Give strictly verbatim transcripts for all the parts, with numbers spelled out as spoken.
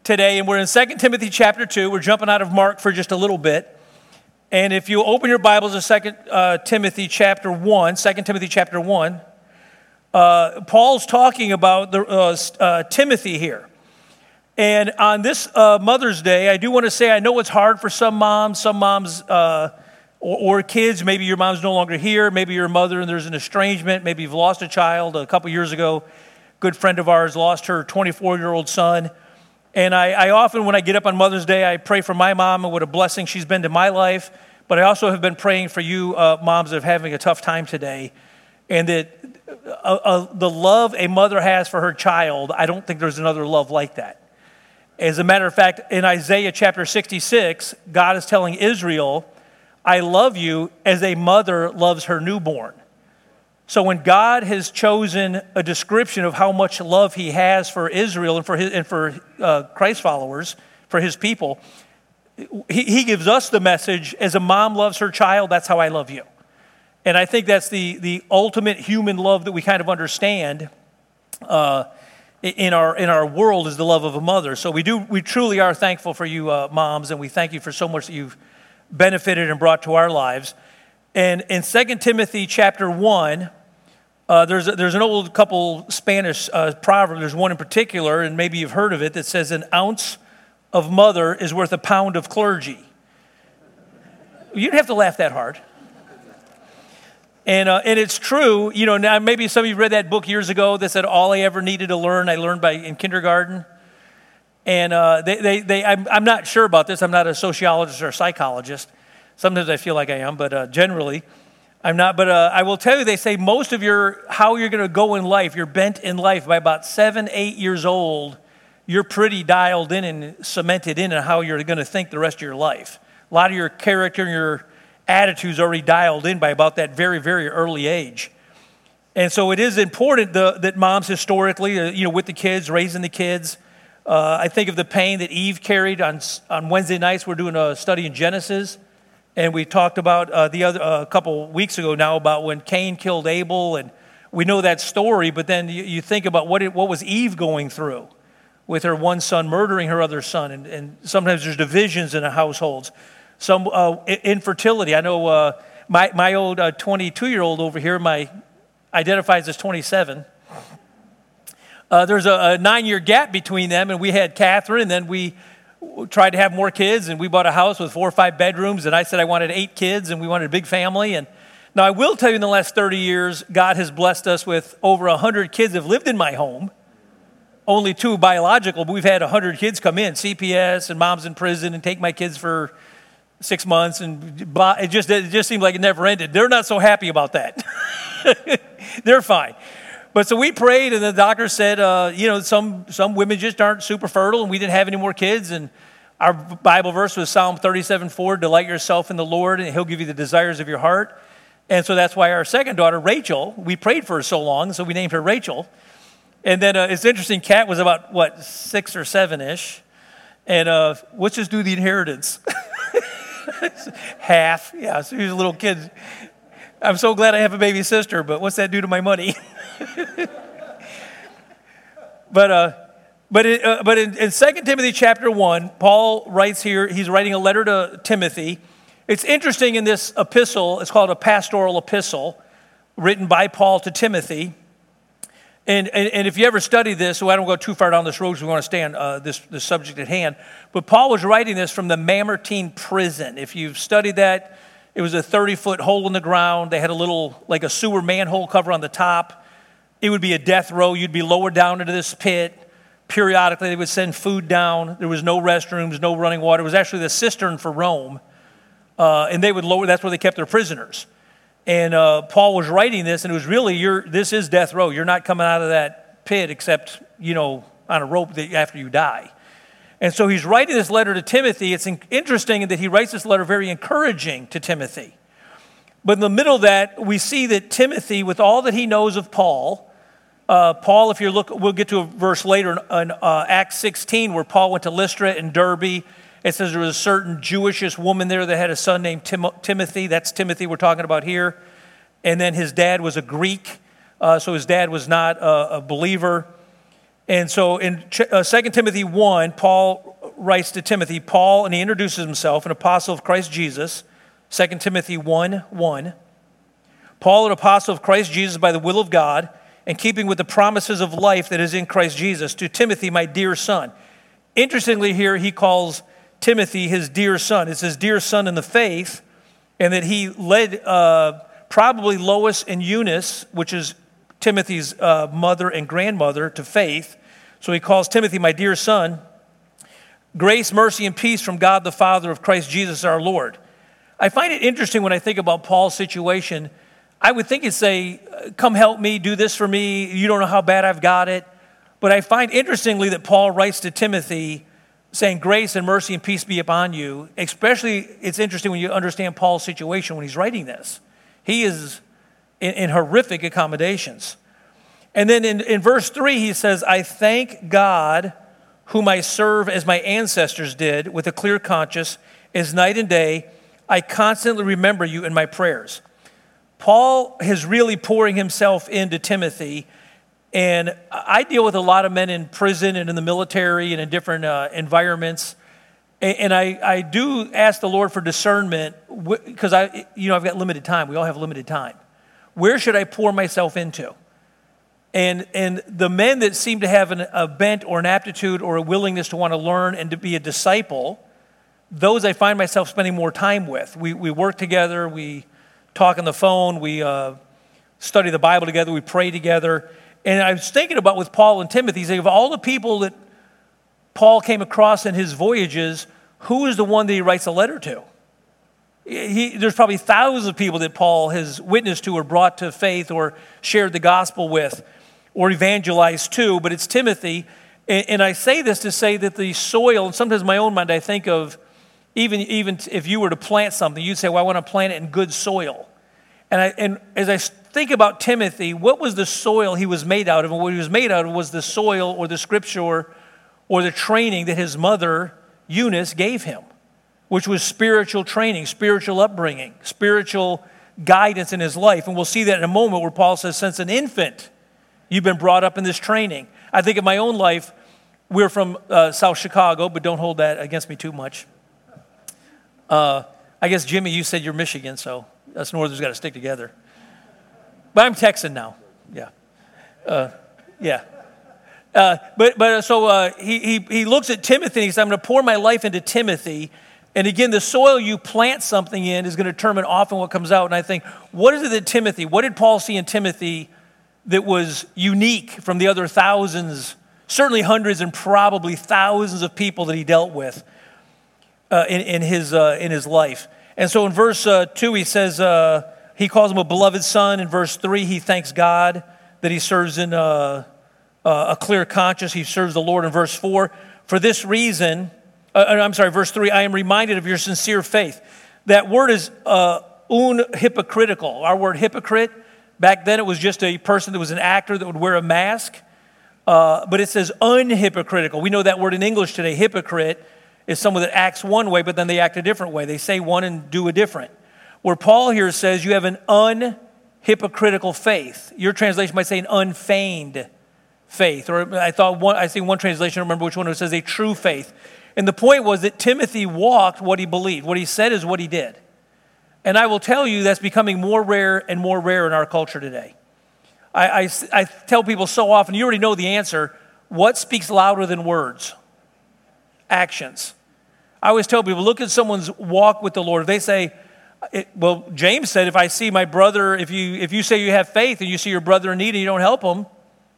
today, and we're in Second Timothy chapter two. We're jumping out of Mark for just a little bit. And if you open your Bibles to Second uh, Timothy chapter one, Second Timothy chapter one, uh, Paul's talking about the, uh, uh, Timothy here. And on this uh, Mother's Day, I do want to say, I know it's hard for some moms, some moms uh, or, or kids. Maybe your mom's no longer here. Maybe your mother and there's an estrangement. Maybe you've lost a child. A couple years ago, a good friend of ours lost her twenty-four-year-old son. And I, I often, when I get up on Mother's Day, I pray for my mom and what a blessing she's been to my life. But I also have been praying for you uh, moms that are having a tough time today. And that uh, uh, the love a mother has for her child, I don't think there's another love like that. As a matter of fact, in Isaiah chapter sixty-six, God is telling Israel, I love you as a mother loves her newborn. So when God has chosen a description of how much love he has for Israel and for his, and for uh, Christ followers, for his people, he, he gives us the message, as a mom loves her child, that's how I love you. And I think that's the, the ultimate human love that we kind of understand uh, in our in our world, is the love of a mother. So we do we truly are thankful for you uh, moms, and we thank you for so much that you've benefited and brought to our lives. And in Second Timothy chapter one, uh, there's a, there's an old couple Spanish uh, proverbs. There's one in particular, and maybe you've heard of it, that says, an ounce of mother is worth a pound of clergy. You don't have to laugh that hard. And uh, and it's true, you know, now maybe some of you read that book years ago that said, all I ever needed to learn, I learned by in kindergarten. And uh, they, they, they I'm, I'm not sure about this. I'm not a sociologist or a psychologist. Sometimes I feel like I am, but uh, generally I'm not. But uh, I will tell you, they say most of your, how you're going to go in life, your bent in life, by about seven, eight years old, you're pretty dialed in and cemented in on how you're going to think the rest of your life. A lot of your character and your attitudes already dialed in by about that very, very early age. And so it is important the, that moms historically, uh, you know, with the kids, raising the kids. Uh, I think of the pain that Eve carried on on Wednesday nights. We're doing a study in Genesis, and we talked about uh, the other uh, a couple weeks ago now about when Cain killed Abel, and we know that story. But then you, you think about what it, what was Eve going through with her one son murdering her other son, and, and sometimes there's divisions in the households. Some uh, infertility. I know uh, my my old uh, twenty-two-year-old over here, my identifies as twenty-seven. Uh, there's a, a nine-year gap between them, and we had Catherine, and then we tried to have more kids, and we bought a house with four or five bedrooms, and I said I wanted eight kids, and we wanted a big family. And now I will tell you, in the last thirty years, God has blessed us with over one hundred kids have lived in my home. Only two biological, but we've had one hundred kids come in, C P S and mom's in prison, and take my kids for six months, and it just it just seemed like it never ended. They're not so happy about that. They're fine. But so we prayed, and the doctor said, uh, you know, some some women just aren't super fertile, and we didn't have any more kids. And our Bible verse was Psalm thirty-seven four, delight yourself in the Lord, and he'll give you the desires of your heart. And so that's why our second daughter, Rachel, we prayed for her so long, so we named her Rachel. And then uh, it's interesting, Kat was about, what, six or seven-ish. And uh, let's just do the inheritance. Half, yeah, so he was a little kid. I'm so glad I have a baby sister, but what's that do to my money? but uh, but it, uh, but in, in Second Timothy chapter one, Paul writes here, he's writing a letter to Timothy. It's interesting in this epistle, it's called a pastoral epistle, written by Paul to Timothy. And, and, and if you ever study this, so I don't go too far down this road because we want to stay on uh, this, this subject at hand, but Paul was writing this from the Mamertine prison. If you've studied that, it was a thirty-foot hole in the ground. They had a little, like a sewer manhole cover on the top. It would be a death row. You'd be lowered down into this pit. Periodically, they would send food down. There was no restrooms, no running water. It was actually the cistern for Rome. Uh, and they would lower, that's where they kept their prisoners. And uh, Paul was writing this, and it was really, you're, this is death row. You're not coming out of that pit except, you know, on a rope after you die. And so he's writing this letter to Timothy. It's interesting that he writes this letter very encouraging to Timothy. But in the middle of that, we see that Timothy, with all that he knows of Paul, uh, Paul, if you look, we'll get to a verse later in, in uh, Acts sixteen, where Paul went to Lystra and Derbe. It says there was a certain Jewishish woman there that had a son named Tim- Timothy. That's Timothy we're talking about here. And then his dad was a Greek, uh, so his dad was not a, a believer. And so in uh, Second Timothy one, Paul writes to Timothy, Paul, and he introduces himself, an apostle of Christ Jesus, Second Timothy one, one. Paul, an apostle of Christ Jesus by the will of God, and keeping with the promises of life that is in Christ Jesus, to Timothy, my dear son. Interestingly here, he calls Timothy his dear son. It's his dear son in the faith, and that he led uh, probably Lois and Eunice, which is Timothy's uh, mother and grandmother, to faith. So he calls Timothy, my dear son. Grace, mercy, and peace from God the Father of Christ Jesus our Lord. I find it interesting when I think about Paul's situation. I would think he'd say, come help me, do this for me. You don't know how bad I've got it. But I find interestingly that Paul writes to Timothy saying, grace and mercy and peace be upon you. Especially, it's interesting when you understand Paul's situation when he's writing this. He is in, in horrific accommodations. And then in, in verse three, he says, I thank God whom I serve as my ancestors did with a clear conscience, as night and day I constantly remember you in my prayers. Paul is really pouring himself into Timothy, and I deal with a lot of men in prison and in the military and in different uh, environments, and, and I, I do ask the Lord for discernment because I, you know, I've got limited time. We all have limited time. Where should I pour myself into? And and the men that seem to have an, a bent or an aptitude or a willingness to want to learn and to be a disciple, those I find myself spending more time with. We we work together, we talk on the phone, we uh, study the Bible together, we pray together. And I was thinking about with Paul and Timothy, saying of all the people that Paul came across in his voyages, who is the one that he writes a letter to? He, there's probably thousands of people that Paul has witnessed to or brought to faith or shared the gospel with or evangelized to, but it's Timothy. And, and I say this to say that the soil, and sometimes in my own mind I think of, even, even if you were to plant something, you'd say, well, I want to plant it in good soil. And, I, and as I think about Timothy, what was the soil he was made out of? And what he was made out of was the soil or the scripture or, or the training that his mother, Eunice, gave him, which was spiritual training, spiritual upbringing, spiritual guidance in his life. And we'll see that in a moment where Paul says, since an infant, you've been brought up in this training. I think in my own life, we're from uh, South Chicago, but don't hold that against me too much. Uh, I guess, Jimmy, you said you're Michigan, so us Northerners got to stick together. But I'm Texan now. Yeah. Uh, yeah. Uh, but but so uh, he, he, he looks at Timothy and he says, I'm going to pour my life into Timothy. And again, the soil you plant something in is going to determine often what comes out. And I think, what is it that Timothy, what did Paul see in Timothy that was unique from the other thousands, certainly hundreds and probably thousands of people that he dealt with uh, in, in, his, uh, in his life? And so in verse uh, two, he says, uh, he calls him a beloved son. In verse three, he thanks God that he serves in uh, uh, a clear conscience. He serves the Lord. In verse four, for this reason, uh, I'm sorry, verse three, I am reminded of your sincere faith. That word is uh, un hypocritical. Our word hypocrite, back then it was just a person that was an actor that would wear a mask. Uh, but it says unhypocritical. We know that word in English today, hypocrite, is someone that acts one way, but then they act a different way. They say one and do a different. Where Paul here says you have an unhypocritical faith. Your translation might say an unfeigned faith. Or I thought one, I see one translation, I don't remember which one, it says a true faith. And the point was that Timothy walked what he believed. What he said is what he did. And I will tell you that's becoming more rare and more rare in our culture today. I, I, I tell people so often, you already know the answer, what speaks louder than words? Actions. I always tell people, look at someone's walk with the Lord. If they say, it, well, James said, if I see my brother, if you if you say you have faith and you see your brother in need and you don't help him,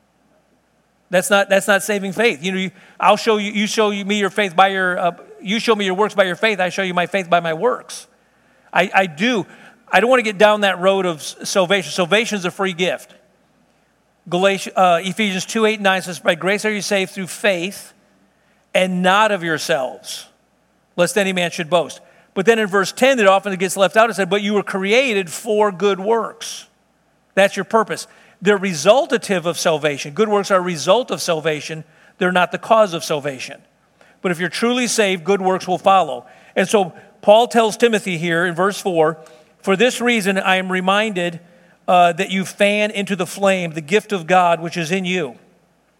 that's not that's not saving faith. You know, you, I'll show you. You show me your faith by your. Uh, you show me your works by your faith. I show you my faith by my works. I, I do. I don't want to get down that road of salvation. Salvation is a free gift. Galatians, uh, Ephesians two, eight, and nine says, by grace are you saved through faith, and not of yourselves, lest any man should boast. But then in verse ten, that often gets left out, it said, but you were created for good works. That's your purpose. They're resultative of salvation. Good works are a result of salvation. They're not the cause of salvation. But if you're truly saved, good works will follow. And so Paul tells Timothy here in verse four, for this reason I am reminded uh, that you fan into the flame the gift of God which is in you.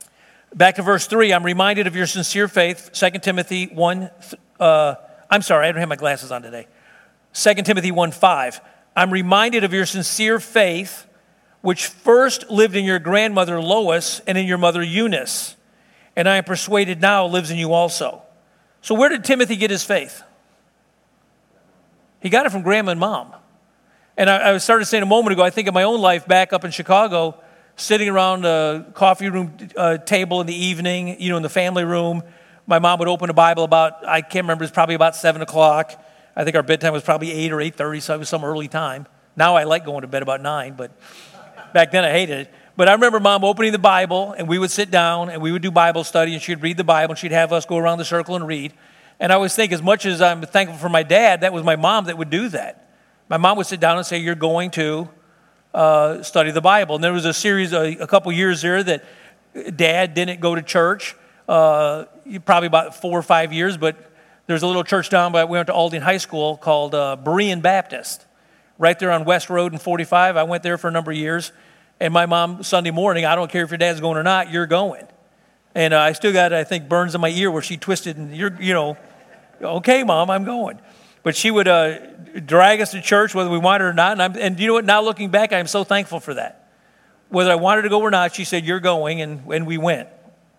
Back to verse three, I'm reminded of your sincere faith, Second Timothy one, uh, I'm sorry, I don't have my glasses on today. Second Timothy one five, I'm reminded of your sincere faith, which first lived in your grandmother Lois and in your mother Eunice, and I am persuaded now lives in you also. So where did Timothy get his faith? He got it from grandma and mom. And I, I started saying a moment ago, I think of my own life back up in Chicago, sitting around a coffee room uh, table in the evening, you know, in the family room. My mom would open a Bible about, I can't remember, it was probably about seven o'clock. I think our bedtime was probably eight or eight thirty, so it was some early time. Now I like going to bed about nine, but back then I hated it. But I remember Mom opening the Bible, and we would sit down, and we would do Bible study, and she'd read the Bible, and she'd have us go around the circle and read. And I always think, as much as I'm thankful for my dad, that was my mom that would do that. My mom would sit down and say, you're going to uh, study the Bible. And there was a series, a, a couple years there that Dad didn't go to church, uh, probably about four or five years, but there's a little church down by, we went to Aldine High School called uh, Berean Baptist, right there on West Road and forty-five. I went there for a number of years. And my mom, Sunday morning, I don't care if your dad's going or not, you're going. And uh, I still got, I think, burns in my ear where she twisted, and you're, you know, okay, Mom, I'm going. But she would uh, drag us to church whether we wanted or not. And, I'm, and you know what? Now looking back, I'm so thankful for that. Whether I wanted to go or not, she said, you're going, and, and we went.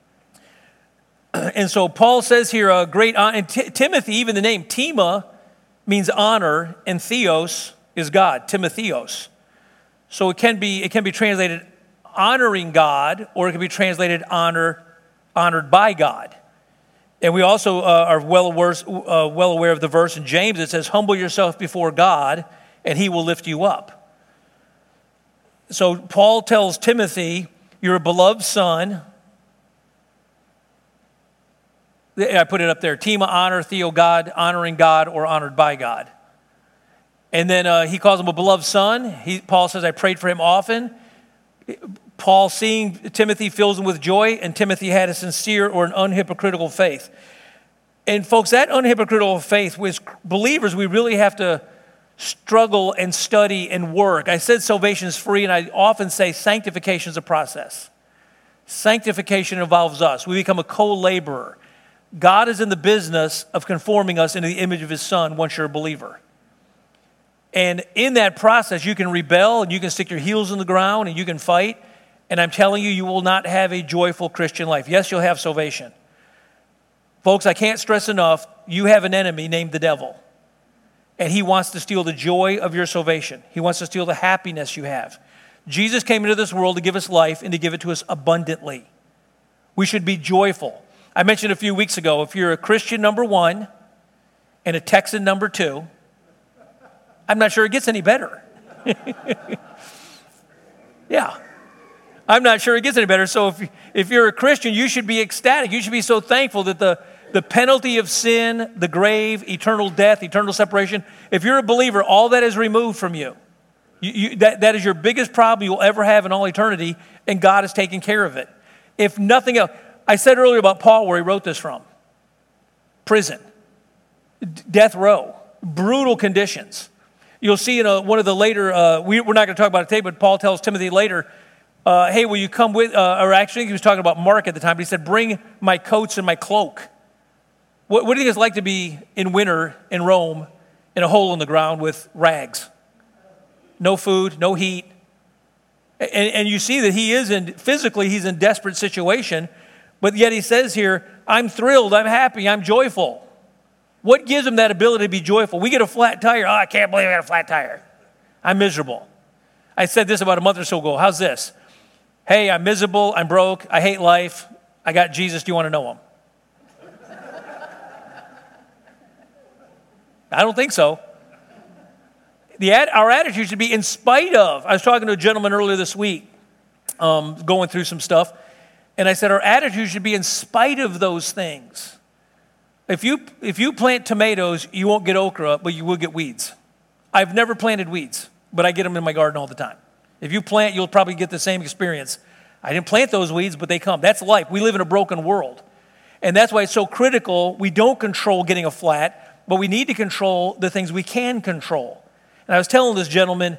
And so Paul says here, a great honor, and T- Timothy, even the name Tima means honor, and Theos is God, Timotheos. So it can be it can be translated honoring God, or it can be translated honor honored by God. And we also uh, are well aware, uh, well aware of the verse in James that says, humble yourself before God, and he will lift you up. So Paul tells Timothy, you're a beloved son. I put it up there. Tima, honor, Theo, God, honoring God, or honored by God. And then uh, he calls him a beloved son. He, Paul says, I prayed for him often. Paul, seeing Timothy, fills him with joy, and Timothy had a sincere or an unhypocritical faith. And folks, that unhypocritical faith, with believers, we really have to struggle and study and work. I said salvation is free, and I often say sanctification is a process. Sanctification involves us. We become a co-laborer. God is in the business of conforming us into the image of his son once you're a believer. And in that process, you can rebel, and you can stick your heels in the ground, and you can fight. And I'm telling you, you will not have a joyful Christian life. Yes, you'll have salvation. Folks, I can't stress enough, you have an enemy named the devil. And he wants to steal the joy of your salvation. He wants to steal the happiness you have. Jesus came into this world to give us life and to give it to us abundantly. We should be joyful. I mentioned a few weeks ago, if you're a Christian, number one, and a Texan, number two, I'm not sure it gets any better. Yeah. I'm not sure it gets any better. So if, if you're a Christian, you should be ecstatic. You should be so thankful that the, the penalty of sin, the grave, eternal death, eternal separation, if you're a believer, all that is removed from you. you, you that, that is your biggest problem you'll ever have in all eternity, and God is taking care of it. If nothing else, I said earlier about Paul where he wrote this from. Prison, death row, brutal conditions. You'll see in a, one of the later, uh, we, we're not going to talk about it today, but Paul tells Timothy later, uh, hey, will you come with, uh, or actually he was talking about Mark at the time, but he said, bring my coats and my cloak. What, what do you think it's like to be in winter in Rome in a hole in the ground with rags? No food, no heat. And, and you see that he is in, physically he's in desperate situation, but yet he says here, I'm thrilled, I'm happy, I'm joyful. What gives him that ability to be joyful? We get a flat tire. Oh, I can't believe I got a flat tire. I'm miserable. I said this about a month or so ago. How's this? Hey, I'm miserable. I'm broke. I hate life. I got Jesus. Do you want to know him? I don't think so. The ad, our attitude should be in spite of. I was talking to a gentleman earlier this week, um, going through some stuff, and I said our attitude should be in spite of those things. If you if you plant tomatoes, you won't get okra, but you will get weeds. I've never planted weeds, but I get them in my garden all the time. If you plant, you'll probably get the same experience. I didn't plant those weeds, but they come. That's life. We live in a broken world. And that's why it's so critical. We don't control getting a flat, but we need to control the things we can control. And I was telling this gentleman,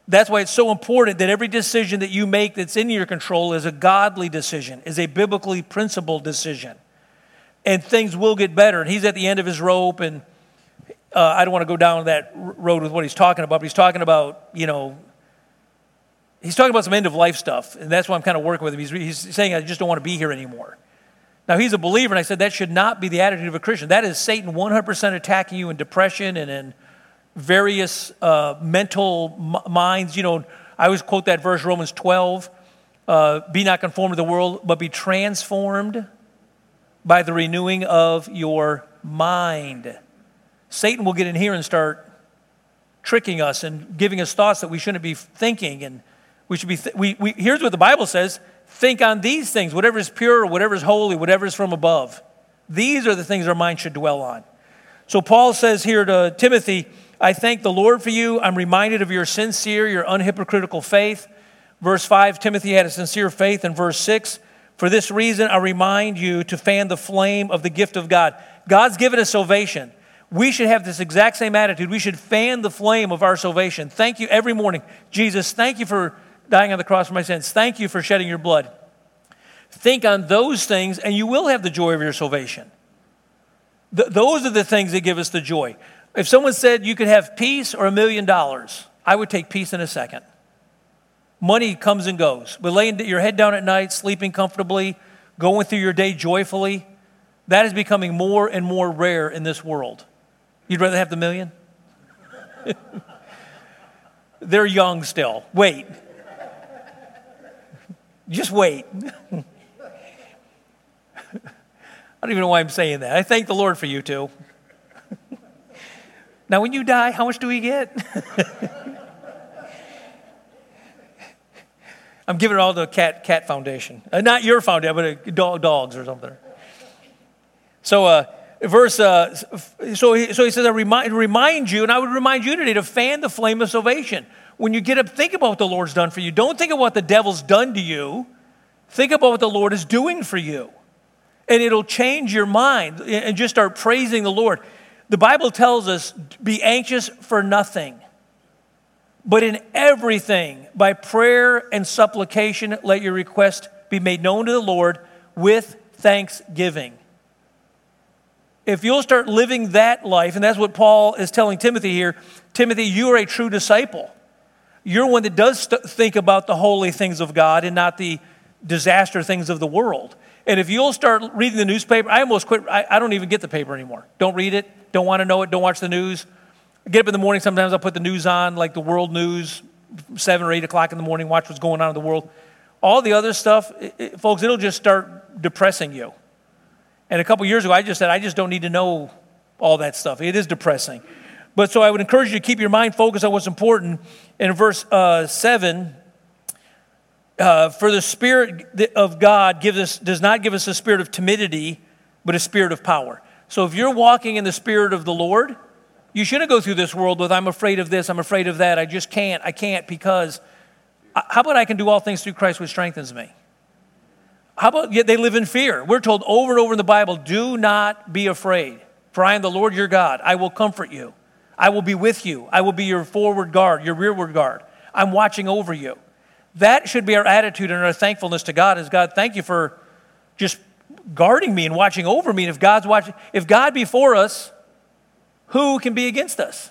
That's why it's so important that every decision that you make that's in your control is a godly decision, is a biblically principled decision. And things will get better. And he's at the end of his rope, and uh, I don't want to go down that road with what he's talking about, but he's talking about, you know, he's talking about some end-of-life stuff, and that's why I'm kind of working with him. He's, he's saying, I just don't want to be here anymore. Now, he's a believer, and I said that should not be the attitude of a Christian. That is Satan one hundred percent attacking you in depression and in various uh, mental m- minds. You know, I always quote that verse, Romans twelve, uh, be not conformed to the world, but be transformed by the renewing of your mind. Satan will get in here and start tricking us and giving us thoughts that we shouldn't be thinking, and we should be, th- we, we, here's what the Bible says, think on these things, whatever is pure, whatever is holy, whatever is from above. These are the things our mind should dwell on. So Paul says here to Timothy, I thank the Lord for you. I'm reminded of your sincere, your unhypocritical faith. Verse five, Timothy had a sincere faith. In verse six, for this reason I remind you to fan the flame of the gift of God. God's given us salvation. We should have this exact same attitude. We should fan the flame of our salvation. Thank you every morning. Jesus, thank you for dying on the cross for my sins. Thank you for shedding your blood. Think on those things, and you will have the joy of your salvation. Th- those are the things that give us the joy. If someone said you could have peace or a million dollars, I would take peace in a second. Money comes and goes. But laying your head down at night, sleeping comfortably, going through your day joyfully, that is becoming more and more rare in this world. You'd rather have the million? They're young still. Wait. Just wait. I don't even know why I'm saying that. I thank the Lord for you too. Now, when you die, how much do we get? I'm giving it all to a cat cat foundation. Uh, not your foundation, but a dog, dogs or something. So, uh, verse. Uh, so, he, so he says, "I remind remind you, and I would remind you today to fan the flame of salvation. When you get up, think about what the Lord's done for you. Don't think of what the devil's done to you. Think about what the Lord is doing for you, and it'll change your mind. And just start praising the Lord." The Bible tells us, be anxious for nothing, but in everything, by prayer and supplication, let your request be made known to the Lord with thanksgiving. If you'll start living that life, and that's what Paul is telling Timothy here, Timothy, you are a true disciple. You're one that does st- think about the holy things of God and not the disaster things of the world. And if you'll start reading the newspaper, I almost quit, I, I don't even get the paper anymore. Don't read it, don't want to know it, don't watch the news. I get up in the morning, sometimes I'll put the news on, like the world news, seven or eight o'clock in the morning, watch what's going on in the world. All the other stuff, it, it, folks, it'll just start depressing you. And a couple years ago, I just said, I just don't need to know all that stuff. It is depressing. But so I would encourage you to keep your mind focused on what's important. In verse uh, seven, uh, for the Spirit of God gives us, does not give us a spirit of timidity, but a spirit of power. So if you're walking in the Spirit of the Lord, you shouldn't go through this world with, I'm afraid of this, I'm afraid of that, I just can't, I can't because, how about I can do all things through Christ which strengthens me? How about, yet they live in fear. We're told over and over in the Bible, do not be afraid, for I am the Lord your God. I will comfort you. I will be with you. I will be your forward guard, your rearward guard. I'm watching over you. That should be our attitude and our thankfulness to God is, God, thank you for just guarding me and watching over me. And if God's watching, if God be for us, who can be against us?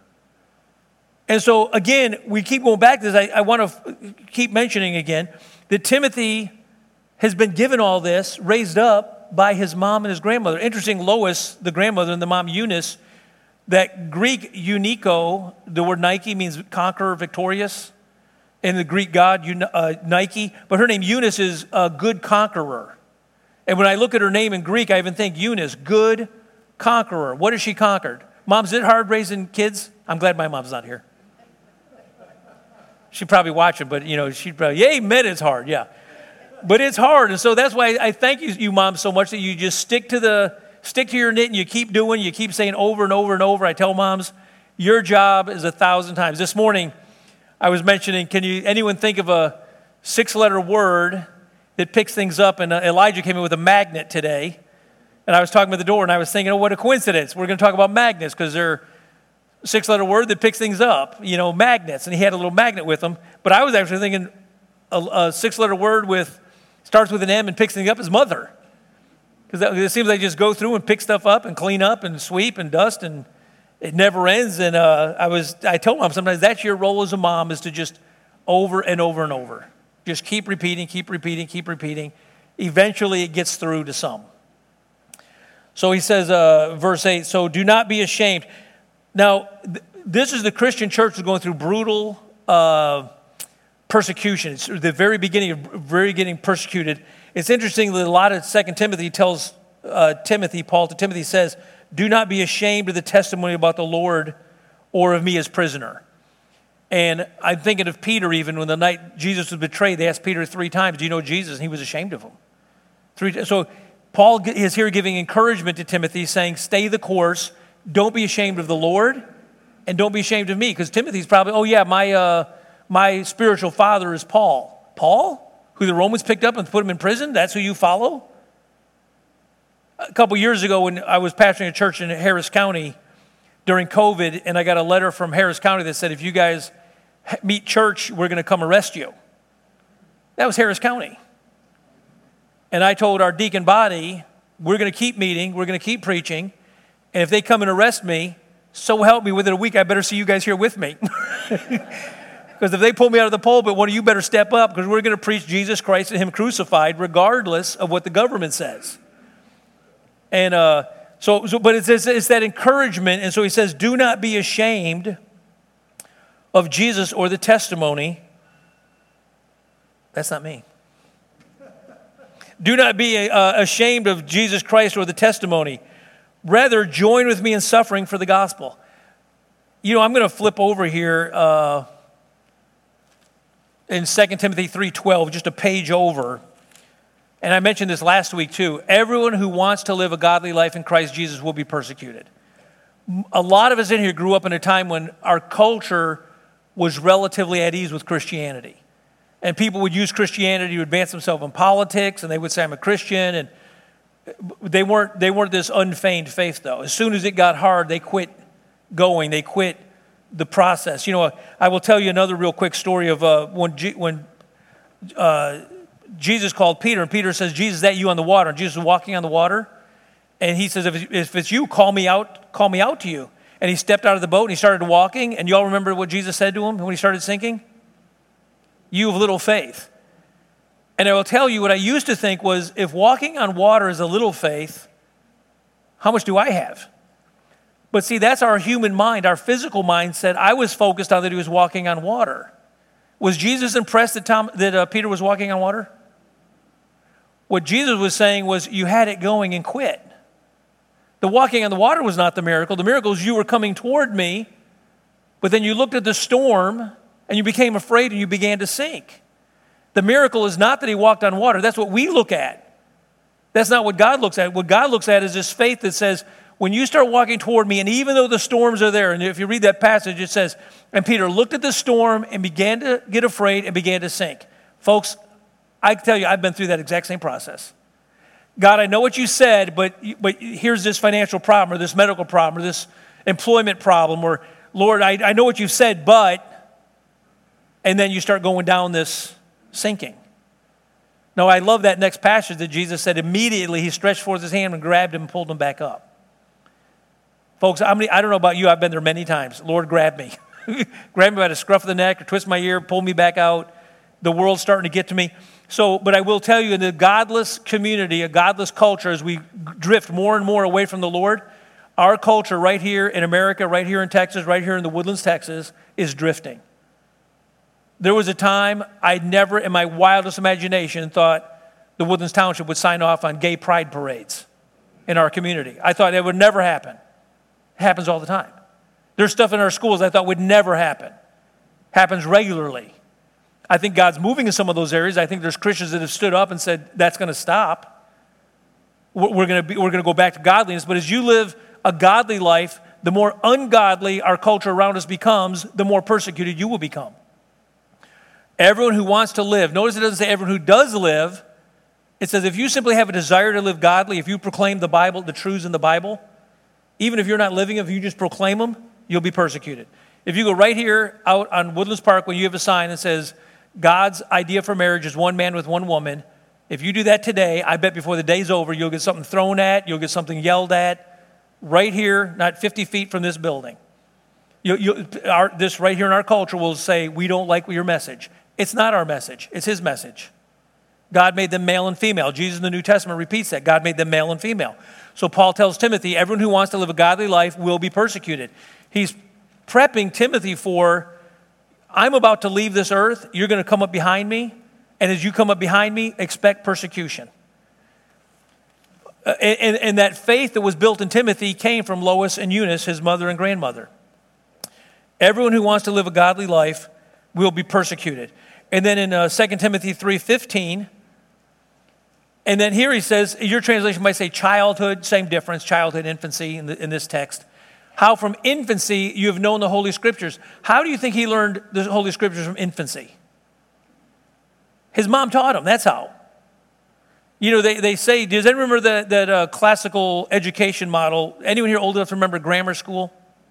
And so, again, we keep going back to this. I, I want to f- keep mentioning again that Timothy has been given all this, raised up by his mom and his grandmother. Interesting, Lois, the grandmother, and the mom, Eunice, that Greek Unico, the word Nike means conqueror, victorious, and the Greek god uh, Nike. But her name Eunice is a good conqueror. And when I look at her name in Greek, I even think Eunice, good conqueror. What has she conquered? Moms, is it hard raising kids? I'm glad my mom's not here. She'd probably watch it, but, you know, she'd probably, yeah, amen, it's hard, yeah. But it's hard, and so that's why I thank you, you moms, so much that you just stick to the, stick to your knit and you keep doing, you keep saying over and over and over. I tell moms, your job is a thousand times. This morning, I was mentioning, can you, anyone think of a six-letter word that picks things up? And uh, Elijah came in with a magnet today. And I was talking at the door, and I was thinking, oh, what a coincidence. We're going to talk about magnets because they're six-letter word that picks things up, you know, magnets. And he had a little magnet with him. But I was actually thinking a, a six-letter word with starts with an M and picks things up is mother. Because it seems like they just go through and pick stuff up and clean up and sweep and dust, and it never ends. And uh, I was, I told mom sometimes that's your role as a mom, is to just over and over and over. Just keep repeating, keep repeating, keep repeating. Eventually it gets through to some. So he says, uh, verse eight, so do not be ashamed. Now, th- this is the Christian church is going through brutal uh, persecution. It's the very beginning of very getting persecuted. It's interesting that a lot of Second Timothy tells uh, Timothy, Paul to Timothy says, do not be ashamed of the testimony about the Lord or of me as prisoner. And I'm thinking of Peter even when the night Jesus was betrayed, they asked Peter three times, do you know Jesus? And he was ashamed of him. Three. So Paul is here giving encouragement to Timothy, saying, stay the course, don't be ashamed of the Lord, and don't be ashamed of me. Because Timothy's probably, oh yeah, my, uh, my spiritual father is Paul. Paul? Who the Romans picked up and put him in prison? That's who you follow? A couple years ago when I was pastoring a church in Harris County during COVID, and I got a letter from Harris County that said, if you guys meet church, we're going to come arrest you. That was Harris County. And I told our deacon body, we're going to keep meeting, we're going to keep preaching, and if they come and arrest me, so help me, within a week, I better see you guys here with me. Because if they pull me out of the pulpit, one of you better step up, because we're going to preach Jesus Christ and him crucified, regardless of what the government says. And uh, so, so, but it's, it's, it's that encouragement. And so he says, do not be ashamed of Jesus or the testimony. That's not me. Do not be uh, ashamed of Jesus Christ or the testimony. Rather, join with me in suffering for the gospel. You know, I'm going to flip over here uh, in Second Timothy three twelve, just a page over. And I mentioned this last week too. Everyone who wants to live a godly life in Christ Jesus will be persecuted. A lot of us in here grew up in a time when our culture was relatively at ease with Christianity. And people would use Christianity to advance themselves in politics, and they would say, I'm a Christian. And they weren't, they weren't this unfeigned faith, though. As soon as it got hard, they quit going. They quit the process. You know, I will tell you another real quick story of uh, when, G- when uh, Jesus called Peter, and Peter says, Jesus, is that you on the water? And Jesus was walking on the water. And he says, if, if it's you, call me out, call me out to you. And he stepped out of the boat and he started walking. And y'all remember what Jesus said to him when he started sinking? You have little faith. And I will tell you what I used to think was, if walking on water is a little faith, how much do I have? But see, that's our human mind. Our physical mind said, I was focused on that he was walking on water. Was Jesus impressed that, Tom, that uh, Peter was walking on water? What Jesus was saying was, you had it going and quit. The walking on the water was not the miracle. The miracle is you were coming toward me, but then you looked at the storm and you became afraid and you began to sink. The miracle is not that he walked on water. That's what we look at. That's not what God looks at. What God looks at is this faith that says, when you start walking toward me, and even though the storms are there, and if you read that passage, it says, and Peter looked at the storm and began to get afraid and began to sink. Folks, I can tell you, I've been through that exact same process. God, I know what you said, but, but here's this financial problem or this medical problem or this employment problem, or Lord, I, I know what you've said, but, and then you start going down this sinking. Now, I love that next passage that Jesus said immediately he stretched forth his hand and grabbed him and pulled him back up. Folks, I, mean, I don't know about you, I've been there many times. Lord, grab me. Grab me by the scruff of the neck or twist my ear, pull me back out. The world's starting to get to me. So, but I will tell you, in the godless community, a godless culture, as we drift more and more away from the Lord, our culture right here in America, right here in Texas, right here in the Woodlands, Texas, is drifting. There was a time I never, in my wildest imagination, thought the Woodlands Township would sign off on gay pride parades in our community. I thought that would never happen. It happens all the time. There's stuff in our schools I thought would never happen. Happens regularly. I think God's moving in some of those areas. I think there's Christians that have stood up and said, that's going to stop. We're going to be, we're going to go back to godliness. But as you live a godly life, the more ungodly our culture around us becomes, the more persecuted you will become. Everyone who wants to live, notice it doesn't say everyone who does live. It says if you simply have a desire to live godly, if you proclaim the Bible, the truths in the Bible, even if you're not living, if you just proclaim them, you'll be persecuted. If you go right here out on Woodlands Park when you have a sign that says, God's idea for marriage is one man with one woman, if you do that today, I bet before the day's over, you'll get something thrown at, you'll get something yelled at, right here, not fifty feet from this building. You, you, our, this right here in our culture will say, we don't like your message. It's not our message. It's his message. God made them male and female. Jesus in the New Testament repeats that. God made them male and female. So Paul tells Timothy, everyone who wants to live a godly life will be persecuted. He's prepping Timothy for, I'm about to leave this earth. You're going to come up behind me. And as you come up behind me, expect persecution. Uh, and, and that faith that was built in Timothy came from Lois and Eunice, his mother and grandmother. Everyone who wants to live a godly life will be persecuted. And then in uh, Second Timothy three fifteen, and then here he says, your translation might say childhood, same difference, childhood, infancy in, the, in this text. How from infancy you have known the Holy Scriptures. How do you think he learned the Holy Scriptures from infancy? His mom taught him, that's how. You know, they, they say, does anyone remember that, that uh, classical education model? Anyone here old enough to remember grammar school?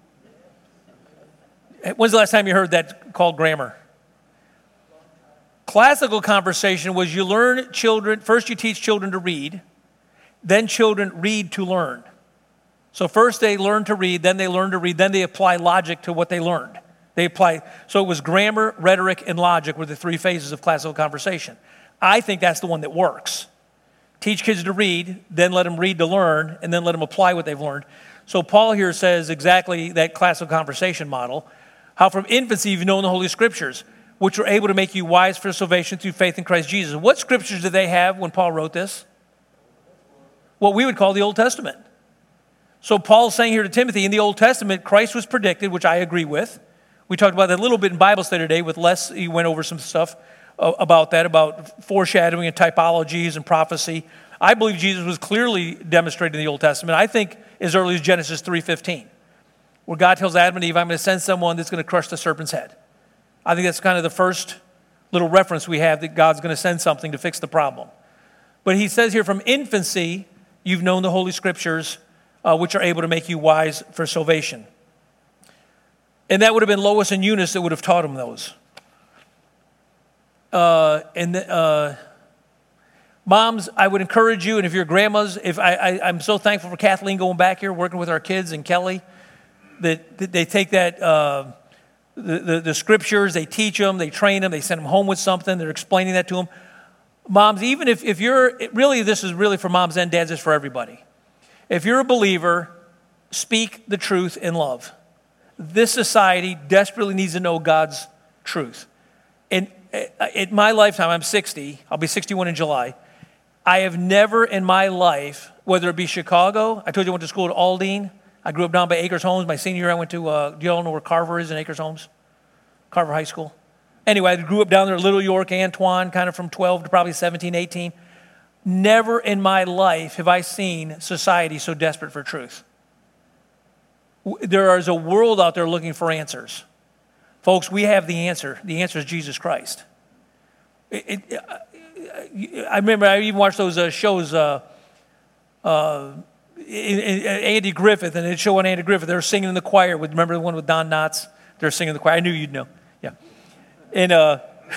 When's the last time you heard that called grammar? Classical conversation was you learn children, first you teach children to read, then children read to learn. So first they learn to read, then they learn to read, then they apply logic to what they learned. They apply, so it was grammar, rhetoric, and logic were the three phases of classical conversation. I think that's the one that works. Teach kids to read, then let them read to learn, and then let them apply what they've learned. So Paul here says exactly that classical conversation model. How from infancy you've known the Holy Scriptures, which are able to make you wise for salvation through faith in Christ Jesus. What scriptures did they have when Paul wrote this? What we would call the Old Testament. So Paul's saying here to Timothy, in the Old Testament, Christ was predicted, which I agree with. We talked about that a little bit in Bible study today with Les. He went over some stuff about that, about foreshadowing and typologies and prophecy. I believe Jesus was clearly demonstrated in the Old Testament. I think as early as Genesis three fifteen, where God tells Adam and Eve, I'm going to send someone that's going to crush the serpent's head. I think that's kind of the first little reference we have that God's going to send something to fix the problem. But he says here, from infancy, you've known the Holy Scriptures, uh, which are able to make you wise for salvation. And that would have been Lois and Eunice that would have taught him those. Uh, and uh, moms, I would encourage you, and if you're grandmas, if I, I, I'm so thankful for Kathleen going back here, working with our kids, and Kelly, that, that they take that, uh, the, the, the scriptures, they teach them, they train them, they send them home with something, they're explaining that to them. Moms, even if, if you're, really this is really for moms and dads, it's for everybody. If you're a believer, speak the truth in love. This society desperately needs to know God's truth. And in my lifetime, I'm sixty, I'll be sixty-one in July. I have never in my life, whether it be Chicago, I told you I went to school at Aldine. I grew up down by Acres Homes. My senior year, I went to, uh, do you all know where Carver is in Acres Homes? Carver High School. Anyway, I grew up down there, Little York, Antoine, kind of from twelve to probably seventeen, eighteen. Never in my life have I seen society so desperate for truth. There is a world out there looking for answers. Folks, we have the answer. The answer is Jesus Christ. It, it, I remember I even watched those uh, shows, uh, uh, Andy Griffith, and they'd show on Andy Griffith. They were singing in the choir. With, remember the one with Don Knotts? They were singing in the choir. I knew you'd know. Yeah. And uh,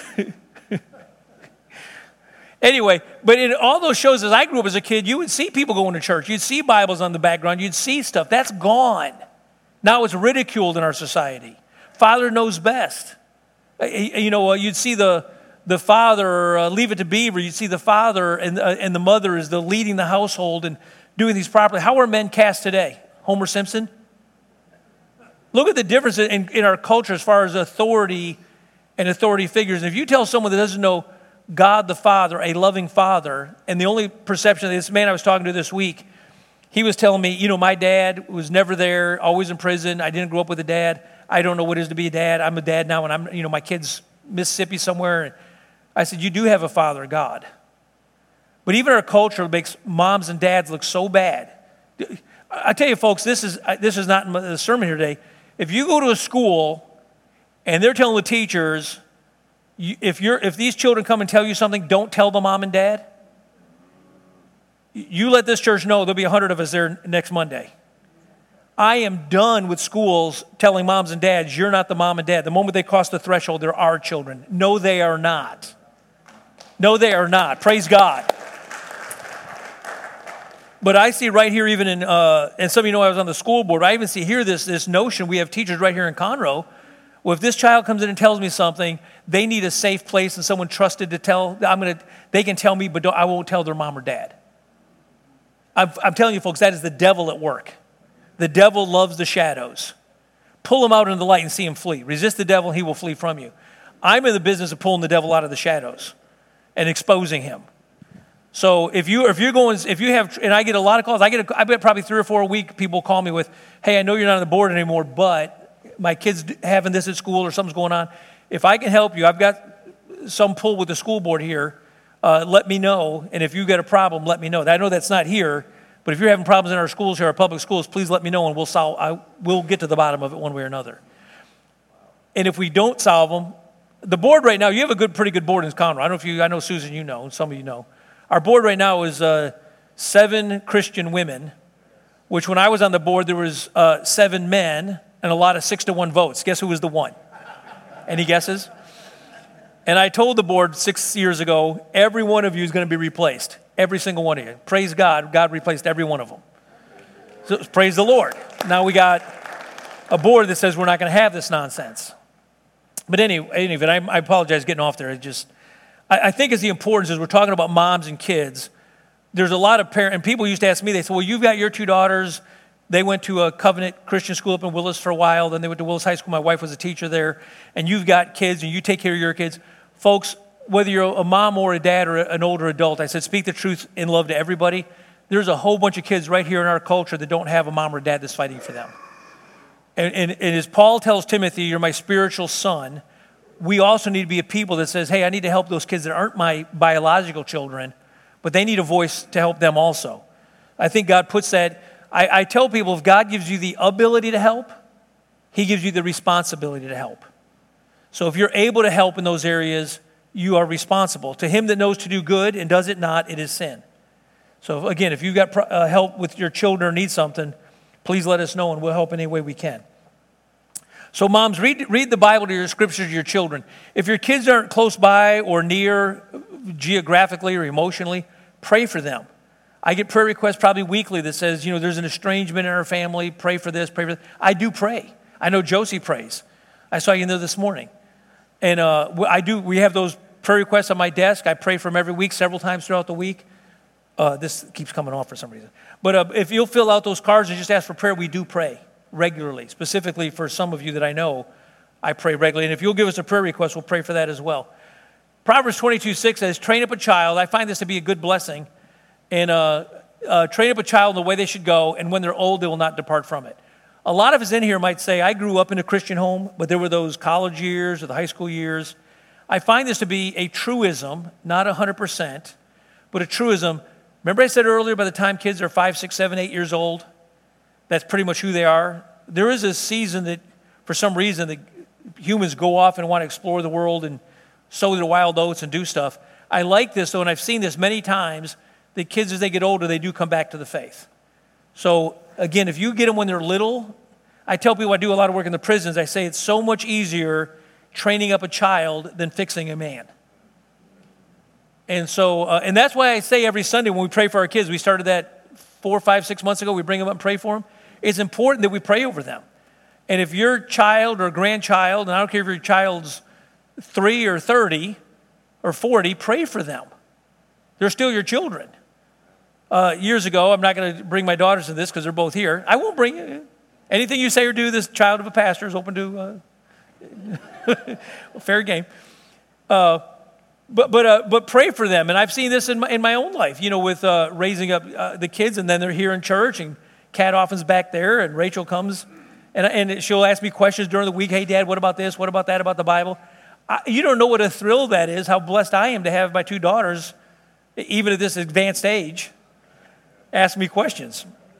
anyway, but in all those shows, as I grew up as a kid, you would see people going to church. You'd see Bibles on the background. You'd see stuff. That's gone. Now it's ridiculed in our society. Father knows best. You know, you'd see the the father, uh, Leave It to Beaver, you'd see the father and, uh, and the mother is the leading the household and doing these properly. How are men cast today? Homer Simpson? Look at the difference in, in our culture as far as authority and authority figures. And if you tell someone that doesn't know God the Father, a loving Father, and the only perception of this man I was talking to this week, he was telling me, you know, my dad was never there, always in prison. I didn't grow up with a dad. I don't know what it is to be a dad. I'm a dad now, and I'm, you know, my kid's Mississippi somewhere. I said, you do have a Father, God. But even our culture makes moms and dads look so bad. I tell you, folks, this is this is not in the sermon here today. If you go to a school and they're telling the teachers, if you're if these children come and tell you something, don't tell the mom and dad. You let this church know there'll be a hundred of us there next Monday. I am done with schools telling moms and dads, you're not the mom and dad. The moment they cross the threshold, they're our children. No, they are not. No, they are not. Praise God. But I see right here, even in, uh, and some of you know I was on the school board, I even see here this, this notion, we have teachers right here in Conroe. Well, if this child comes in and tells me something, they need a safe place and someone trusted to tell, I'm gonna, they can tell me, but don't, I won't tell their mom or dad. I'm, I'm telling you folks, that is the devil at work. The devil loves the shadows. Pull him out into the light and see him flee. Resist the devil, he will flee from you. I'm in the business of pulling the devil out of the shadows and exposing him. So if you if you're going if you have and I get a lot of calls, I get a, I bet probably three or four a week people call me with, hey, I know you're not on the board anymore, but my kid's having this at school or something's going on. If I can help you, I've got some pull with the school board here. Uh, let me know, and if you get a problem, let me know. I know that's not here, but if you're having problems in our schools here, our public schools, please let me know, and we'll solve. I, we'll get to the bottom of it one way or another. And if we don't solve them, the board right now, you have a good, pretty good board in Conroe. I don't know if you, I know Susan, you know, some of you know. Our board right now is uh, seven Christian women, which when I was on the board, there was uh, seven men and a lot of six to one votes. Guess who was the one? Any guesses? And I told the board six years ago, every one of you is going to be replaced. Every single one of you. Praise God, God replaced every one of them. So, praise the Lord. Now we got a board that says we're not going to have this nonsense. But anyway, anyway I, I apologize getting off there. It just, I, I think it's the importance as we're talking about moms and kids. There's a lot of parents, and people used to ask me, they said, well, you've got your two daughters. They went to a Covenant Christian school up in Willis for a while. Then they went to Willis High School. My wife was a teacher there. And you've got kids, and you take care of your kids. Folks, whether you're a mom or a dad or an older adult, I said, speak the truth in love to everybody. There's a whole bunch of kids right here in our culture that don't have a mom or dad that's fighting for them. And, and, and as Paul tells Timothy, you're my spiritual son, we also need to be a people that says, hey, I need to help those kids that aren't my biological children, but they need a voice to help them also. I think God puts that. I, I tell people, if God gives you the ability to help, he gives you the responsibility to help. So if you're able to help in those areas, you are responsible. To him that knows to do good and does it not, it is sin. So again, if you've got uh, help with your children or need something, please let us know and we'll help any way we can. So moms, read, read the Bible to your scriptures to your children. If your kids aren't close by or near geographically or emotionally, pray for them. I get prayer requests probably weekly that says, you know, there's an estrangement in our family. Pray for this, pray for that. I do pray. I know Josie prays. I saw you in there this morning. And uh, I do. We have those prayer requests on my desk. I pray for them every week, several times throughout the week. Uh, this keeps coming off for some reason. But uh, if you'll fill out those cards and just ask for prayer, we do pray regularly. Specifically for some of you that I know, I pray regularly. And if you'll give us a prayer request, we'll pray for that as well. Proverbs twenty-two six says, train up a child. I find this to be a good blessing. And uh, uh, train up a child in the way they should go, and when they're old, they will not depart from it. A lot of us in here might say, I grew up in a Christian home, but there were those college years or the high school years. I find this to be a truism, not one hundred percent, but a truism. Remember I said earlier, by the time kids are five, six, seven, eight years old, that's pretty much who they are. There is a season that, for some reason, that humans go off and want to explore the world and sow their wild oats and do stuff. I like this, though, and I've seen this many times, that kids, as they get older, they do come back to the faith. So, again, if you get them when they're little, I tell people I do a lot of work in the prisons. I say it's so much easier training up a child than fixing a man. And so, uh, and that's why I say every Sunday when we pray for our kids, we started that four, five, six months ago, we bring them up and pray for them. It's important that we pray over them. And if your child or grandchild, and I don't care if your child's three or thirty or forty, pray for them. They're still your children. Uh, years ago, I'm not going to bring my daughters to this because they're both here. I won't bring you. Anything you say or do, this child of a pastor is open to uh, fair game. Uh, but but uh, but pray for them, and I've seen this in my in my own life. You know, with uh, raising up uh, the kids, and then they're here in church, and Kat often's back there, and Rachel comes, and and she'll ask me questions during the week. Hey, Dad, what about this? What about that? About the Bible? I, you don't know what a thrill that is. How blessed I am to have my two daughters, even at this advanced age, ask me questions.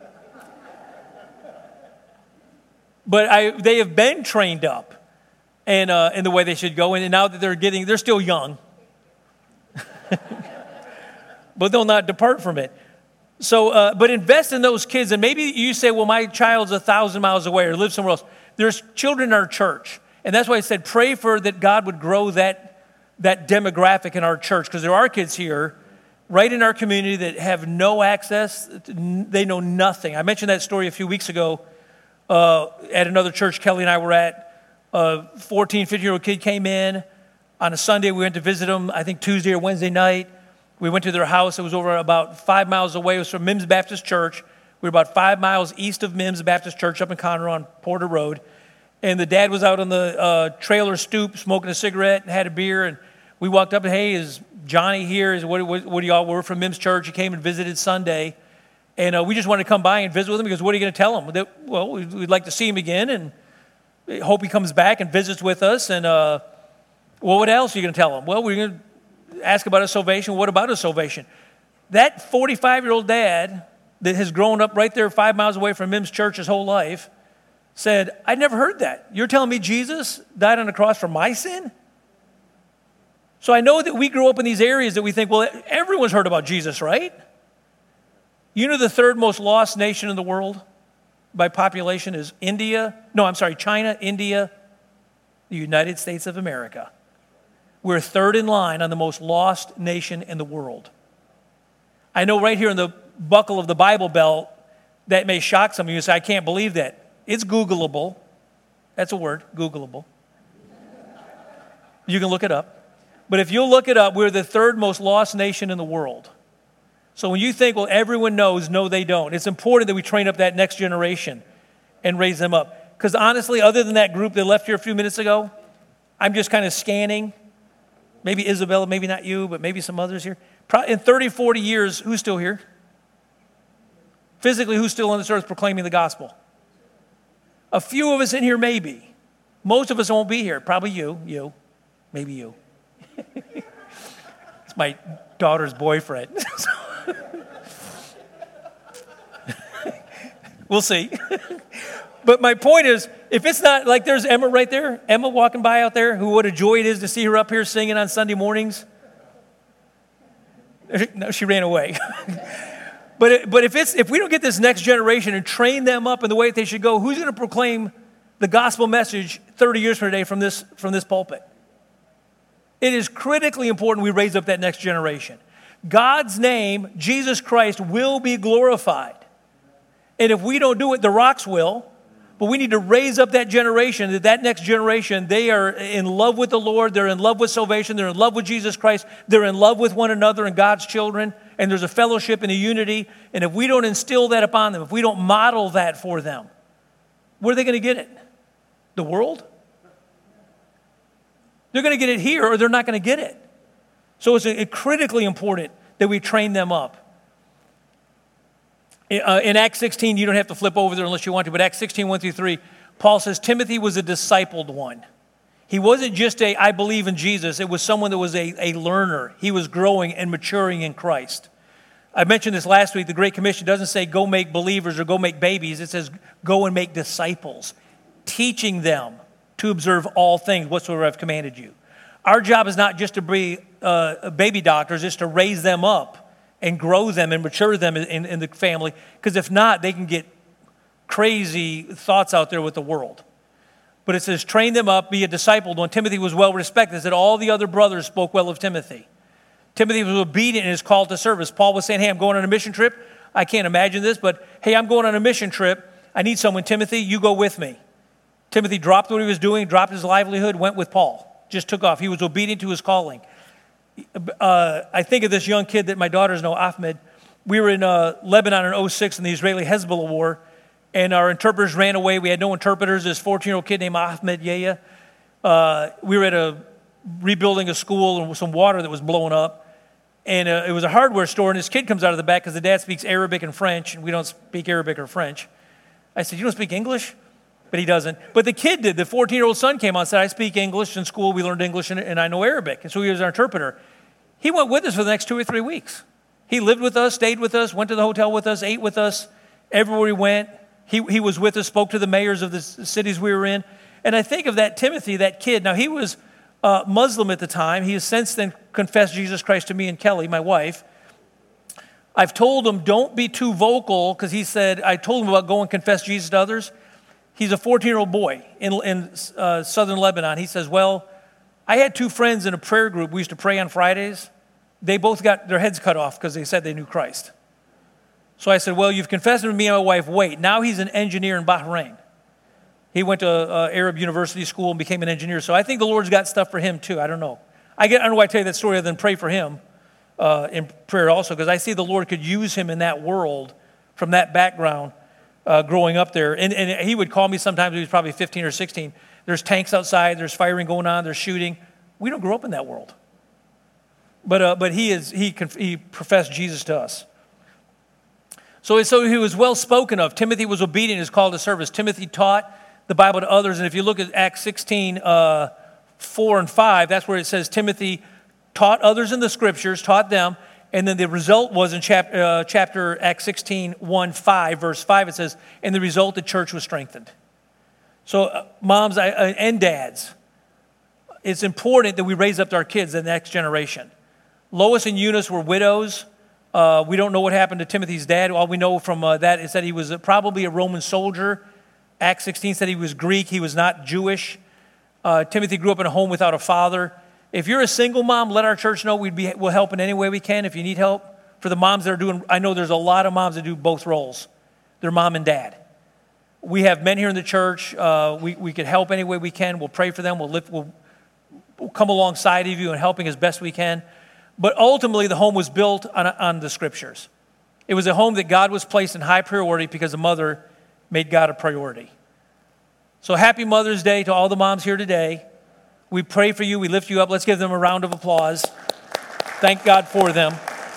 But I, they have been trained up and uh, in the way they should go. And now that they're getting, they're still young. But they'll not depart from it. So, uh, but invest in those kids. And maybe you say, well, my child's a thousand miles away or lives somewhere else. There's children in our church. And that's why I said pray for that God would grow that, that demographic in our church. Because there are kids here right in our community that have no access. They know nothing. I mentioned that story a few weeks ago uh, at another church Kelly and I were at. A fourteen, fifteen-year-old kid came in. On a Sunday, we went to visit them, I think Tuesday or Wednesday night. We went to their house. It was over about five miles away. It was from Mims Baptist Church. We were about five miles east of Mims Baptist Church up in Conroe on Porter Road. And the dad was out on the uh, trailer stoop smoking a cigarette and had a beer. And we walked up and, hey, is Johnny here? Is what, what, what do y'all, we're from Mims Church. He came and visited Sunday. And uh, we just wanted to come by and visit with him because what are you going to tell him? That, well, we'd like to see him again and hope he comes back and visits with us. And, uh, well, what else are you going to tell him? Well, we're going to ask about his salvation. What about his salvation? That forty-five-year-old dad that has grown up right there five miles away from Mims Church his whole life said, I never heard that. You're telling me Jesus died on the cross for my sin? So I know that we grew up in these areas that we think, well, everyone's heard about Jesus, right? You know the third most lost nation in the world by population is India. No, I'm sorry, China, India, the United States of America. We're third in line on the most lost nation in the world. I know right here in the buckle of the Bible Belt, that may shock some of you and say, I can't believe that. It's Googleable. That's a word, Googleable. You can look it up. But if you'll look it up, we're the third most lost nation in the world. So when you think, well, everyone knows, no, they don't. It's important that we train up that next generation and raise them up. Because honestly, other than that group that left here a few minutes ago, I'm just kind of scanning. Maybe Isabella, maybe not you, but maybe some others here. In thirty, forty years, who's still here? Physically, who's still on this earth proclaiming the gospel? A few of us in here, maybe. Most of us won't be here. Probably you, you, maybe you. It's my daughter's boyfriend. We'll see. But my point is, if it's not like there's Emma right there, Emma walking by out there, who what a joy it is to see her up here singing on Sunday mornings. No, she ran away. But it, but if it's if we don't get this next generation and train them up in the way that they should go, who's going to proclaim the gospel message thirty years from today from this from this pulpit? It is critically important we raise up that next generation. God's name, Jesus Christ, will be glorified. And if we don't do it, the rocks will. But we need to raise up that generation, that that next generation, they are in love with the Lord, they're in love with salvation, they're in love with Jesus Christ, they're in love with one another and God's children, and there's a fellowship and a unity. And if we don't instill that upon them, if we don't model that for them, where are they going to get it? The world? They're going to get it here or they're not going to get it. So it's critically important that we train them up. Uh, in Acts sixteen, you don't have to flip over there unless you want to, but Acts sixteen, one through three, Paul says Timothy was a discipled one. He wasn't just a, I believe in Jesus. It was someone that was a, a learner. He was growing and maturing in Christ. I mentioned this last week. The Great Commission doesn't say go make believers or go make babies. It says go and make disciples, teaching them to observe all things whatsoever I've commanded you. Our job is not just to be uh, baby doctors, it's to raise them up and grow them and mature them in, in the family. Because if not, they can get crazy thoughts out there with the world. But it says, train them up, be a discipled one. Timothy was well respected. It said all the other brothers spoke well of Timothy. Timothy was obedient in his call to service. Paul was saying, hey, I'm going on a mission trip. I can't imagine this, but hey, I'm going on a mission trip. I need someone. Timothy, you go with me. Timothy dropped what he was doing, dropped his livelihood, went with Paul. Just took off. He was obedient to his calling. Uh, I think of this young kid that my daughters know, Ahmed. We were in uh, Lebanon in oh six in the Israeli-Hezbollah war, and our interpreters ran away. We had no interpreters. This fourteen-year-old kid named Ahmed Yaya. Uh, we were at a rebuilding a school and some water that was blowing up, and uh, it was a hardware store, and this kid comes out of the back because the dad speaks Arabic and French, and we don't speak Arabic or French. I said, you don't speak English? But he doesn't. But the kid did. The fourteen-year-old son came on and said, I speak English in school. We learned English and, and I know Arabic. And so he was our interpreter. He went with us for the next two or three weeks. He lived with us, stayed with us, went to the hotel with us, ate with us. Everywhere we went, he, he was with us, spoke to the mayors of the cities we were in. And I think of that Timothy, that kid. Now, he was uh, Muslim at the time. He has since then confessed Jesus Christ to me and Kelly, my wife. I've told him, don't be too vocal, because he said, I told him about go and confess Jesus to others. He's a fourteen-year-old boy in, in uh, southern Lebanon. He says, well, I had two friends in a prayer group. We used to pray on Fridays. They both got their heads cut off because they said they knew Christ. So I said, well, you've confessed him to me and my wife. Wait, now he's an engineer in Bahrain. He went to uh, Arab University School and became an engineer. So I think the Lord's got stuff for him too. I don't know. I, get, I don't know why I tell you that story other than pray for him uh, in prayer also, because I see the Lord could use him in that world from that background uh, growing up there. And, and he would call me sometimes when he was probably fifteen or sixteen. There's tanks outside. There's firing going on. There's shooting. We don't grow up in that world. But uh, but he is he he professed Jesus to us. So, so he was well spoken of. Timothy was obedient, his call to service. Timothy taught the Bible to others. And if you look at Acts sixteen, uh, four and five, that's where it says Timothy taught others in the scriptures, taught them. And then the result was in chap, uh, chapter Acts sixteen, one, five, verse five, it says, and the result, the church was strengthened. So uh, moms I, uh, and dads, it's important that we raise up our kids, the next generation. Lois and Eunice were widows. Uh, we don't know what happened to Timothy's dad. All we know from uh, that is that he was probably a Roman soldier. Acts sixteen said he was Greek. He was not Jewish. Uh, Timothy grew up in a home without a father. If you're a single mom, let our church know. We'd be, we'll help in any way we can if you need help. For the moms that are doing, I know there's a lot of moms that do both roles. They're mom and dad. We have men here in the church. Uh, we, we can help any way we can. We'll pray for them. We'll, lift, we'll, we'll come alongside of you and helping as best we can. But ultimately, the home was built on, on the scriptures. It was a home that God was placed in high priority because the mother made God a priority. So happy Mother's Day to all the moms here today. We pray for you. We lift you up. Let's give them a round of applause. Thank God for them.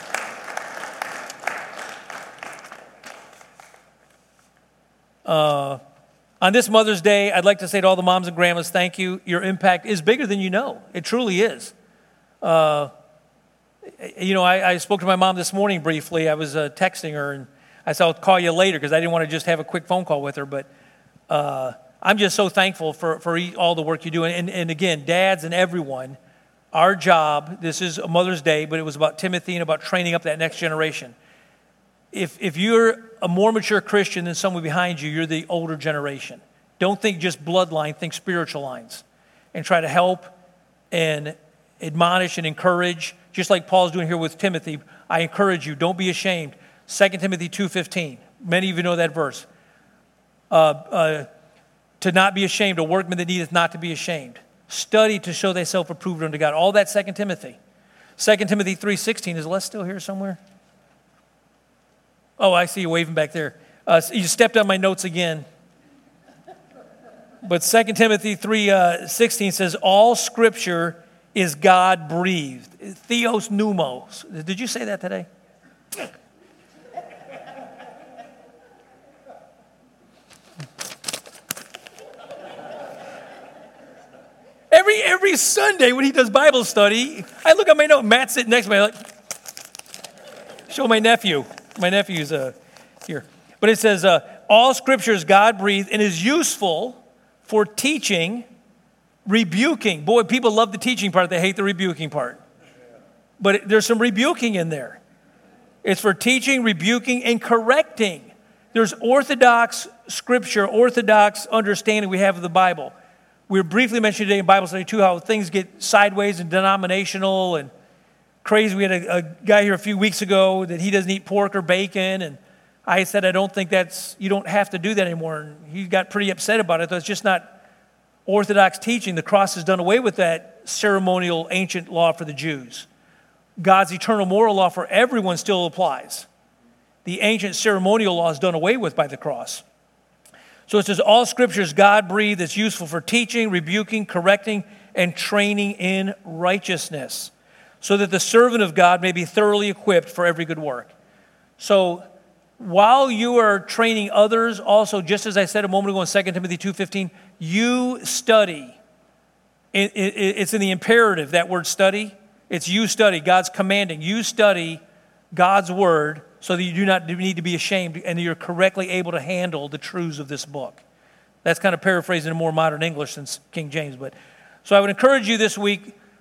Uh, on this Mother's Day, I'd like to say to all the moms and grandmas, thank you. Your impact is bigger than you know. It truly is. Uh, you know, I, I spoke to my mom this morning briefly. I was uh, texting her, and I said, I'll call you later because I didn't want to just have a quick phone call with her. But uh, I'm just so thankful for, for all the work you do. And, and again, dads and everyone, our job, this is a Mother's Day, but it was about Timothy and about training up that next generation. If if you're a more mature Christian than someone behind you, you're the older generation. Don't think just bloodline, think spiritual lines. And try to help and admonish and encourage, just like Paul's doing here with Timothy. I encourage you, don't be ashamed. Second Timothy two fifteen, many of you know that verse. Uh, uh, to not be ashamed, a workman that needeth not to be ashamed. Study to show thyself approved unto God. All that Second Timothy. Second Timothy three sixteen, is Les still here somewhere? Oh, I see you waving back there. Uh, you stepped on my notes again. But Second Timothy three sixteen says, all scripture is God-breathed. Theos pneumos. Did you say that today? Every every Sunday when he does Bible study, I look at my note, Matt's sitting next to me, I'm like, show my nephew. My nephew's uh, here. But it says, uh, all scripture is God-breathed and is useful for teaching, rebuking. Boy, people love the teaching part. They hate the rebuking part. But it, there's some rebuking in there. It's for teaching, rebuking, and correcting. There's orthodox scripture, orthodox understanding we have of the Bible. We were briefly mentioned today in Bible study, too, how things get sideways and denominational and crazy. We had a, a guy here a few weeks ago that he doesn't eat pork or bacon, and I said, I don't think that's, you don't have to do that anymore. And he got pretty upset about it. That's just not orthodox teaching. The cross has done away with that ceremonial ancient law for the Jews. God's eternal moral law for everyone still applies. The ancient ceremonial law is done away with by the cross. So it says, all scripture is God-breathed. It's useful for teaching, rebuking, correcting, and training in righteousness, so that the servant of God may be thoroughly equipped for every good work. So while you are training others, also, just as I said a moment ago in Second Timothy two fifteen, you study. It, it, it's in the imperative, that word study. It's you study. God's commanding. You study God's word so that you do not need to be ashamed and you're correctly able to handle the truths of this book. That's kind of paraphrasing in more modern English than King James. But so I would encourage you this week,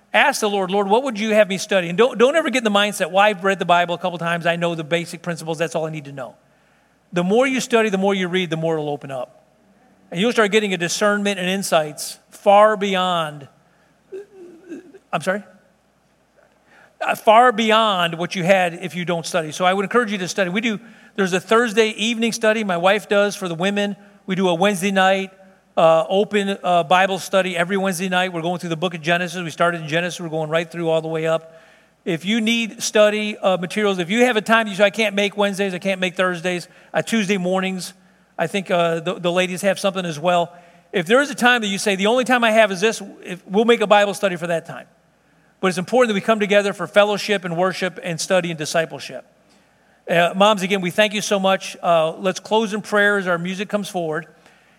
ask the Lord, Lord, what would you have me study? And don't, don't ever get in the mindset, well, I've read the Bible a couple times. I know the basic principles. That's all I need to know. The more you study, the more you read, the more it'll open up. And you'll start getting a discernment and insights far beyond, I'm sorry? Uh, far beyond what you had if you don't study. So I would encourage you to study. We do, there's a Thursday evening study my wife does for the women. We do a Wednesday night uh, open uh, Bible study every Wednesday night. We're going through the book of Genesis. We started in Genesis. We're going right through all the way up. If you need study uh, materials, if you have a time you say, I can't make Wednesdays, I can't make Thursdays, uh, Tuesday mornings, I think uh, the, the ladies have something as well. If there is a time that you say, the only time I have is this, if, we'll make a Bible study for that time. But it's important that we come together for fellowship and worship and study and discipleship. Uh, moms, again, we thank you so much. Uh, let's close in prayer as our music comes forward.